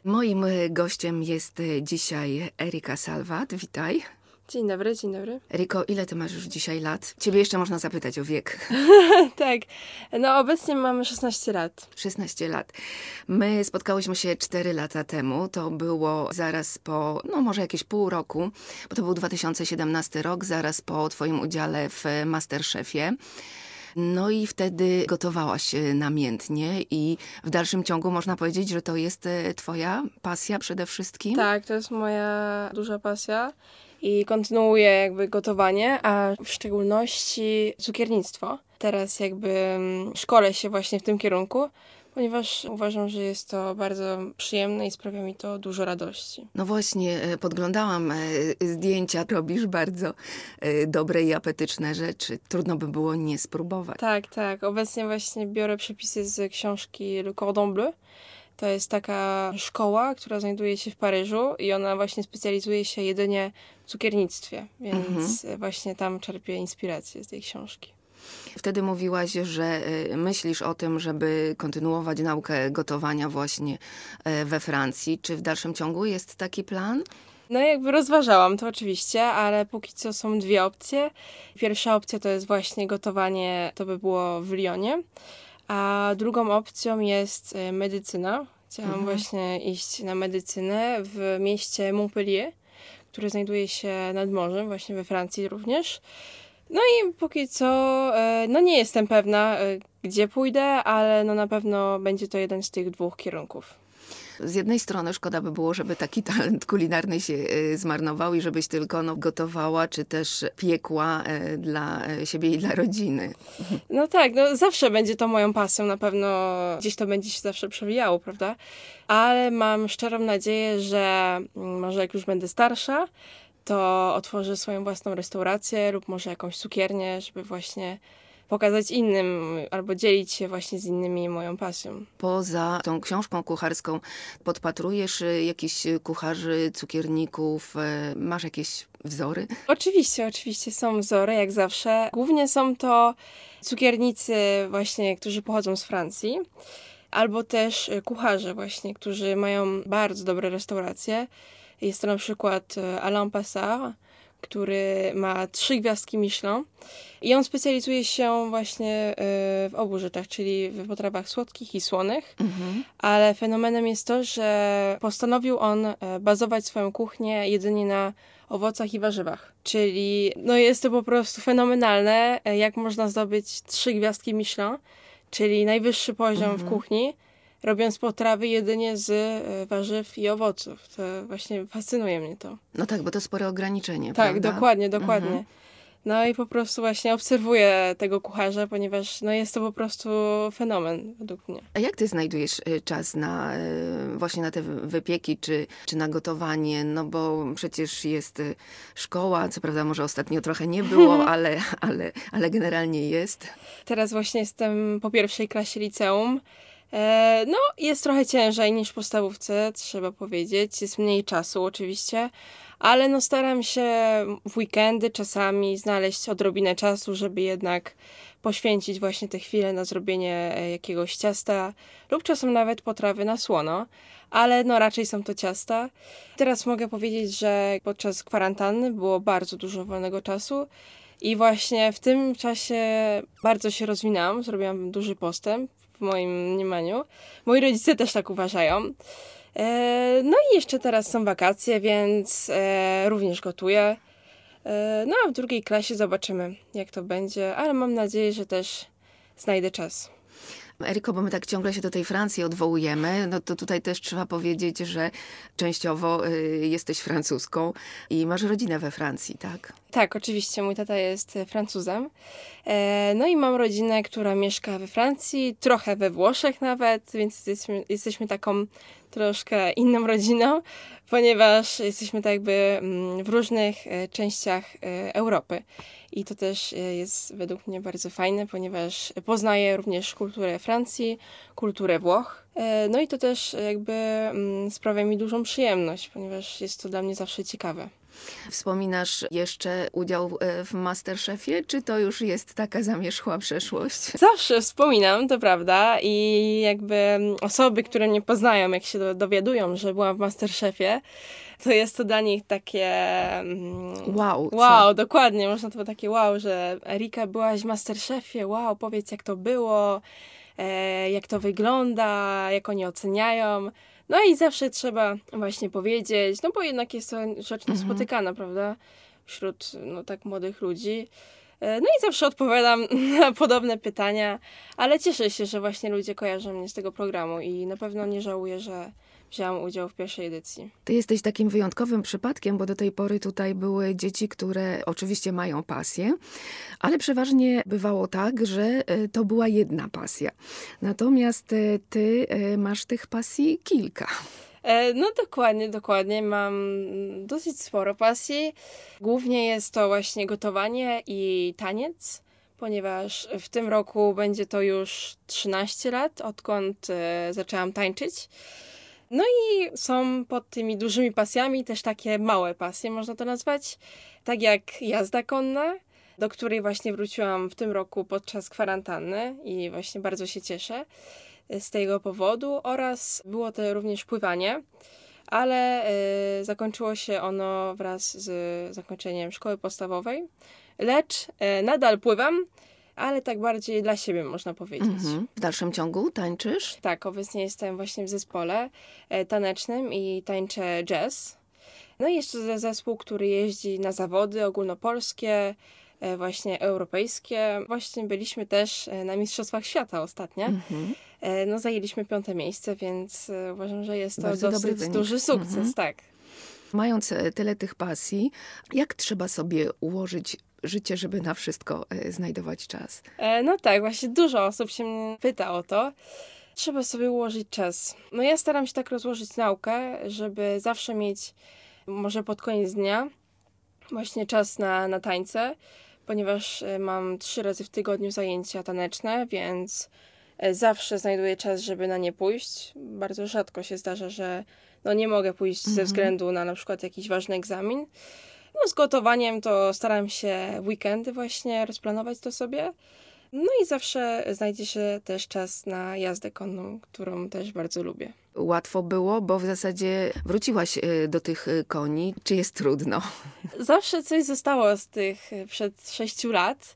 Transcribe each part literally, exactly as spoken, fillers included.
Moim gościem jest dzisiaj Erika Salvat. Witaj. Dzień dobry, dzień dobry. Eriko, ile ty masz już dzisiaj lat? Ciebie jeszcze można zapytać o wiek. Tak, no obecnie mam szesnaście lat. szesnaście lat. My spotkałyśmy się cztery lata temu. To było zaraz po, no może jakieś pół roku, bo to był dwa tysiące siedemnasty rok, zaraz po twoim udziale w Masterchefie. No i wtedy gotowałaś namiętnie i w dalszym ciągu można powiedzieć, że to jest twoja pasja przede wszystkim? Tak, to jest moja duża pasja i kontynuuję jakby gotowanie, a w szczególności cukiernictwo. Teraz jakby szkolę się właśnie w tym kierunku, ponieważ uważam, że jest to bardzo przyjemne i sprawia mi to dużo radości. No właśnie, podglądałam zdjęcia, robisz bardzo dobre i apetyczne rzeczy. Trudno by było nie spróbować. Tak, tak. Obecnie właśnie biorę przepisy z książki Le Cordon Bleu. To jest taka szkoła, która znajduje się w Paryżu i ona właśnie specjalizuje się jedynie w cukiernictwie, więc mhm. właśnie tam czerpię inspirację z tej książki. Wtedy mówiłaś, że myślisz o tym, żeby kontynuować naukę gotowania właśnie we Francji. Czy w dalszym ciągu jest taki plan? No jakby rozważałam to oczywiście, ale póki co są dwie opcje. Pierwsza opcja to jest właśnie gotowanie, to by było w Lyonie, a drugą opcją jest medycyna. Chciałam mhm. właśnie iść na medycynę w mieście Montpellier, które znajduje się nad morzem, właśnie we Francji również. No i póki co, no nie jestem pewna, gdzie pójdę, ale no na pewno będzie to jeden z tych dwóch kierunków. Z jednej strony szkoda by było, żeby taki talent kulinarny się zmarnował i żebyś tylko no, gotowała, czy też piekła dla siebie i dla rodziny. No tak, no zawsze będzie to moją pasją, na pewno gdzieś to będzie się zawsze przewijało, prawda? Ale mam szczerą nadzieję, że może jak już będę starsza, to otworzę swoją własną restaurację lub może jakąś cukiernię, żeby właśnie pokazać innym albo dzielić się właśnie z innymi moją pasją. Poza tą książką kucharską podpatrujesz jakichś kucharzy, cukierników? Masz jakieś wzory? Oczywiście, oczywiście są wzory, jak zawsze. Głównie są to cukiernicy właśnie, którzy pochodzą z Francji, albo też kucharze właśnie, którzy mają bardzo dobre restauracje. Jest to na przykład Alain Passard, który ma trzy gwiazdki Michelin i on specjalizuje się właśnie w obu rzeczach, czyli w potrawach słodkich i słonych, mhm. ale fenomenem jest to, że postanowił on bazować swoją kuchnię jedynie na owocach i warzywach, czyli no jest to po prostu fenomenalne, jak można zdobyć trzy gwiazdki Michelin, czyli najwyższy poziom mhm. w kuchni, robiąc potrawy jedynie z warzyw i owoców. To właśnie fascynuje mnie to. No tak, bo to spore ograniczenie, tak, prawda? dokładnie, dokładnie. Mhm. No i po prostu właśnie obserwuję tego kucharza, ponieważ no jest to po prostu fenomen według mnie. A jak ty znajdujesz czas na właśnie na te wypieki, czy, czy na gotowanie? No bo przecież jest szkoła, co prawda może ostatnio trochę nie było, ale, ale, ale generalnie jest. Teraz właśnie jestem po pierwszej klasie liceum. No, jest trochę ciężej niż w podstawówce, trzeba powiedzieć. Jest mniej czasu oczywiście, ale no staram się w weekendy czasami znaleźć odrobinę czasu, żeby jednak poświęcić właśnie te chwile na zrobienie jakiegoś ciasta lub czasem nawet potrawy na słono, ale no raczej są to ciasta. Teraz mogę powiedzieć, że podczas kwarantanny było bardzo dużo wolnego czasu i właśnie w tym czasie bardzo się rozwinęłam, zrobiłam duży postęp w moim mniemaniu. Moi rodzice też tak uważają. E, no i jeszcze teraz są wakacje, więc e, również gotuję. E, no a w drugiej klasie zobaczymy, jak to będzie, ale mam nadzieję, że też znajdę czas. Eriko, bo my tak ciągle się do tej Francji odwołujemy, no to tutaj też trzeba powiedzieć, że częściowo y, jesteś Francuzką i masz rodzinę we Francji, tak? Tak, oczywiście. Mój tata jest Francuzem. E, no i mam rodzinę, która mieszka we Francji, trochę we Włoszech nawet, więc jesteśmy, jesteśmy taką troszkę inną rodziną, ponieważ jesteśmy tak jakby w różnych częściach Europy. I to też jest według mnie bardzo fajne, ponieważ poznaję również kulturę Francji, kulturę Włoch. No i to też jakby sprawia mi dużą przyjemność, ponieważ jest to dla mnie zawsze ciekawe. Wspominasz jeszcze udział w MasterChefie, czy to już jest taka zamierzchła przeszłość? Zawsze wspominam, to prawda, i jakby osoby, które mnie poznają, jak się dowiadują, że byłam w MasterChefie, to jest to dla nich takie... Wow. Wow, co? Dokładnie, można to było takie wow, że Erika, byłaś w MasterChefie, wow, powiedz jak to było, e, jak to wygląda, jak oni oceniają. No i zawsze trzeba właśnie powiedzieć, no bo jednak jest to rzecz niespotykana, mhm. prawda, wśród no tak młodych ludzi. No i zawsze odpowiadam na podobne pytania, ale cieszę się, że właśnie ludzie kojarzą mnie z tego programu i na pewno nie żałuję, że wzięłam udział w pierwszej edycji. Ty jesteś takim wyjątkowym przypadkiem, bo do tej pory tutaj były dzieci, które oczywiście mają pasję, ale przeważnie bywało tak, że to była jedna pasja. Natomiast ty masz tych pasji kilka. No dokładnie, dokładnie. Mam dosyć sporo pasji. Głównie jest to właśnie gotowanie i taniec, ponieważ w tym roku będzie to już trzynaście lat, odkąd zaczęłam tańczyć. No i są pod tymi dużymi pasjami też takie małe pasje, można to nazwać, tak jak jazda konna, do której właśnie wróciłam w tym roku podczas kwarantanny i właśnie bardzo się cieszę z tego powodu, oraz było to również pływanie, ale y, zakończyło się ono wraz z zakończeniem szkoły podstawowej, lecz y, nadal pływam, ale tak bardziej dla siebie, można powiedzieć. Mm-hmm. W dalszym ciągu tańczysz? Tak, obecnie jestem właśnie w zespole e, tanecznym i tańczę jazz. No i jeszcze zespół, który jeździ na zawody ogólnopolskie, e, właśnie europejskie. Właśnie byliśmy też na Mistrzostwach Świata ostatnio. Mm-hmm. E, no zajęliśmy piąte miejsce, więc e, uważam, że jest to bardzo dosyć duży sukces, mm-hmm. tak. Mając tyle tych pasji, jak trzeba sobie ułożyć życie, żeby na wszystko e, znajdować czas? E, no tak, właśnie dużo osób się mnie pyta o to. Trzeba sobie ułożyć czas. No ja staram się tak rozłożyć naukę, żeby zawsze mieć, może pod koniec dnia, właśnie czas na, na tańce, ponieważ mam trzy razy w tygodniu zajęcia taneczne, więc zawsze znajduję czas, żeby na nie pójść. Bardzo rzadko się zdarza, że no nie mogę pójść mhm. ze względu na na przykład jakiś ważny egzamin. No z gotowaniem to staram się w weekendy właśnie rozplanować to sobie. No i zawsze znajdzie się też czas na jazdę konną, którą też bardzo lubię. Łatwo było, bo w zasadzie wróciłaś do tych koni. Czy jest trudno? Zawsze coś zostało z tych przed sześciu lat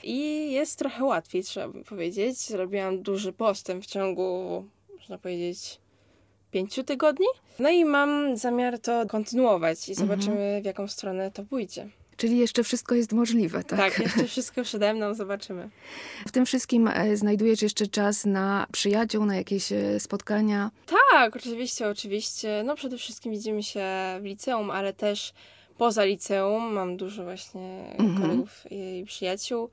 i jest trochę łatwiej, trzeba by powiedzieć. Zrobiłam duży postęp w ciągu, można powiedzieć, pięciu tygodni. No i mam zamiar to kontynuować i zobaczymy, mhm. w jaką stronę to pójdzie. Czyli jeszcze wszystko jest możliwe, tak? Tak, jeszcze wszystko przede mną, zobaczymy. W tym wszystkim znajdujesz jeszcze czas na przyjaciół, na jakieś spotkania? Tak, oczywiście, oczywiście. No przede wszystkim widzimy się w liceum, ale też poza liceum. Mam dużo właśnie mhm. kolegów i przyjaciół.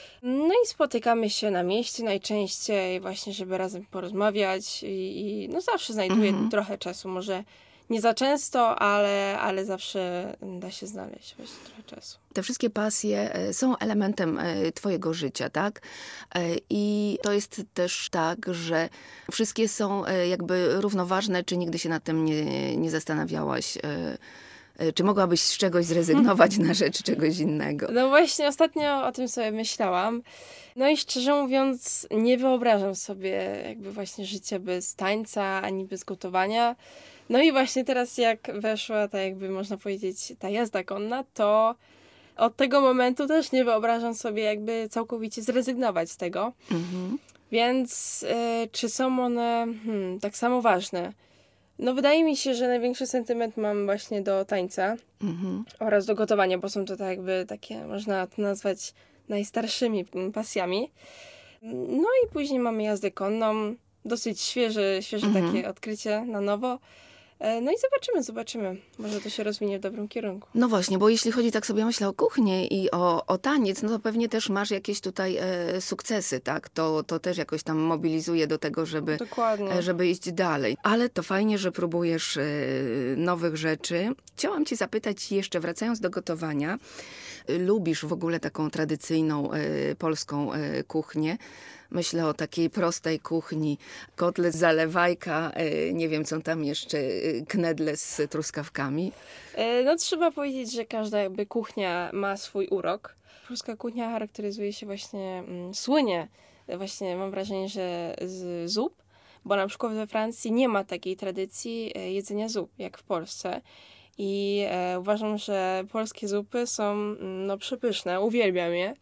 No i spotykamy się na mieście najczęściej właśnie, żeby razem porozmawiać i, i no zawsze znajduję mhm. trochę czasu, może nie za często, ale, ale zawsze da się znaleźć właśnie trochę czasu. Te wszystkie pasje są elementem twojego życia, tak? I to jest też tak, że wszystkie są jakby równoważne, czy nigdy się nad tym nie, nie zastanawiałaś? Czy mogłabyś z czegoś zrezygnować na rzecz czegoś innego? No właśnie, ostatnio o tym sobie myślałam. No i szczerze mówiąc, nie wyobrażam sobie jakby właśnie życia bez tańca, ani bez gotowania. No i właśnie teraz jak weszła ta jakby można powiedzieć ta jazda konna, to od tego momentu też nie wyobrażam sobie jakby całkowicie zrezygnować z tego. Mhm. Więc y, czy są one hmm, tak samo ważne? No wydaje mi się, że największy sentyment mam właśnie do tańca mhm. oraz do gotowania, bo są to tak jakby takie, można to nazwać najstarszymi pasjami. No i później mamy jazdę konną, dosyć świeże, świeże mhm. takie odkrycie na nowo. No i zobaczymy, zobaczymy. Może to się rozwinie w dobrym kierunku. No właśnie, bo jeśli chodzi, tak sobie myślę, o kuchnię i o, o taniec, no to pewnie też masz jakieś tutaj e, sukcesy, tak? To, to też jakoś tam mobilizuje do tego, żeby, e, żeby iść dalej. Ale to fajnie, że próbujesz e, nowych rzeczy. Chciałam cię zapytać jeszcze, wracając do gotowania, lubisz w ogóle taką tradycyjną e, polską e, kuchnię? myślę o takiej prostej kuchni. Kotlet, zalewajka, nie wiem co tam jeszcze, knedle z truskawkami. No trzeba powiedzieć, że każda jakby kuchnia ma swój urok. Polska kuchnia charakteryzuje się właśnie, mm, słynie, właśnie mam wrażenie, że z zup, bo na przykład we Francji nie ma takiej tradycji jedzenia zup, jak w Polsce. I e, uważam, że polskie zupy są no, przepyszne, uwielbiam je.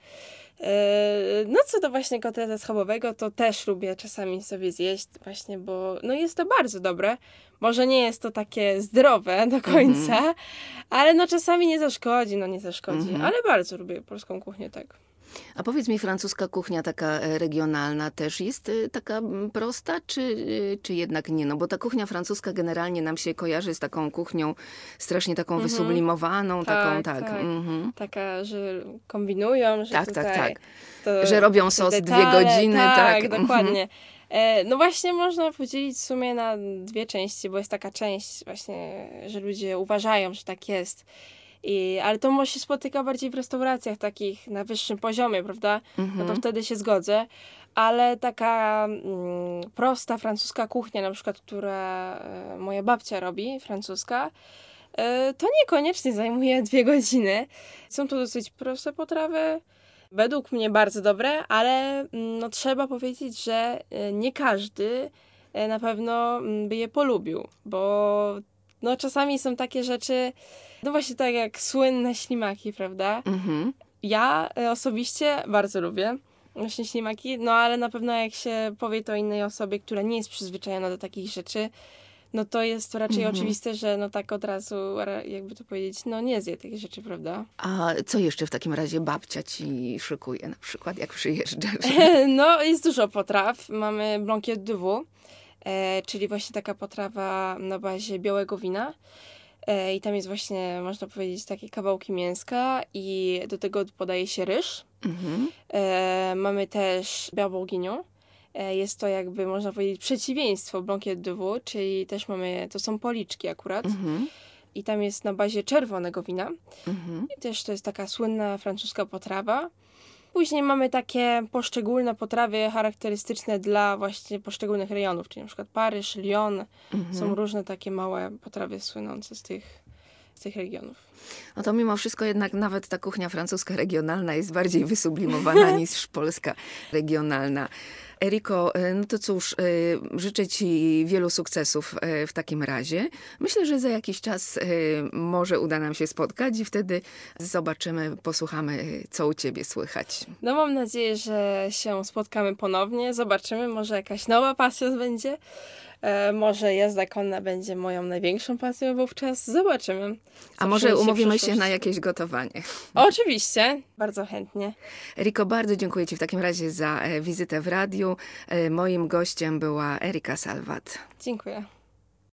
E, no co do właśnie kotleta schabowego, to też lubię czasami sobie zjeść właśnie, bo no, jest to bardzo dobre. Może nie jest to takie zdrowe do końca, mm-hmm. ale no czasami nie zaszkodzi, no nie zaszkodzi, mm-hmm. ale bardzo lubię polską kuchnię, tak. A powiedz mi, francuska kuchnia taka regionalna też jest taka prosta, czy, czy jednak nie? No bo ta kuchnia francuska generalnie nam się kojarzy z taką kuchnią strasznie taką mm-hmm. wysublimowaną, tak, taką, tak. tak. Mm-hmm. Taka, że kombinują, że tak, tutaj... Tak, tak, tak. Że robią sos detale, dwie godziny. Tak, tak. dokładnie. Mm-hmm. No właśnie można podzielić w sumie na dwie części, bo jest taka część właśnie, że ludzie uważają, że tak jest. I, ale to może się spotyka bardziej w restauracjach takich na wyższym poziomie, prawda? Mm-hmm. No to wtedy się zgodzę. Ale taka mm, prosta francuska kuchnia, na przykład, która e, moja babcia robi, francuska, e, to niekoniecznie zajmuje dwie godziny. Są to dosyć proste potrawy, według mnie bardzo dobre, ale no, trzeba powiedzieć, że nie każdy na pewno by je polubił, bo no, czasami są takie rzeczy, no właśnie tak jak słynne ślimaki, prawda? Mm-hmm. Ja osobiście bardzo lubię właśnie ślimaki, no ale na pewno jak się powie to innej osobie, która nie jest przyzwyczajona do takich rzeczy, no to jest to raczej mm-hmm. oczywiste, że no tak od razu, jakby to powiedzieć, no nie zje tych rzeczy, prawda? A co jeszcze w takim razie babcia ci szykuje na przykład, jak przyjeżdżasz? No jest dużo potraw. Mamy blanquette de veau, e, czyli właśnie taka potrawa na bazie białego wina. E, I tam jest właśnie, można powiedzieć, takie kawałki mięska i do tego podaje się ryż. Mm-hmm. E, mamy też beurre bourguignon. Jest to jakby, można powiedzieć, przeciwieństwo blanquette de veau, czyli też mamy, to są policzki akurat. Mm-hmm. I tam jest na bazie czerwonego wina. Mm-hmm. I też to jest taka słynna francuska potrawa. Później mamy takie poszczególne potrawy charakterystyczne dla właśnie poszczególnych rejonów, czyli na przykład Paryż, Lyon. Mm-hmm. Są różne takie małe potrawy słynące z tych, z tych regionów. No to mimo wszystko jednak nawet ta kuchnia francuska regionalna jest bardziej wysublimowana niż polska regionalna. Eriko, no to cóż, życzę ci wielu sukcesów w takim razie. Myślę, że za jakiś czas może uda nam się spotkać i wtedy zobaczymy, posłuchamy, co u ciebie słychać. No mam nadzieję, że się spotkamy ponownie, zobaczymy, może jakaś nowa pasja będzie. E, może jazda konna będzie moją największą pasją wówczas. Zobaczymy. A może umówimy się na jakieś gotowanie. Oczywiście, bardzo chętnie. Eriko, bardzo dziękuję ci w takim razie za wizytę w radiu. Moim gościem była Erika Salvat. Dziękuję.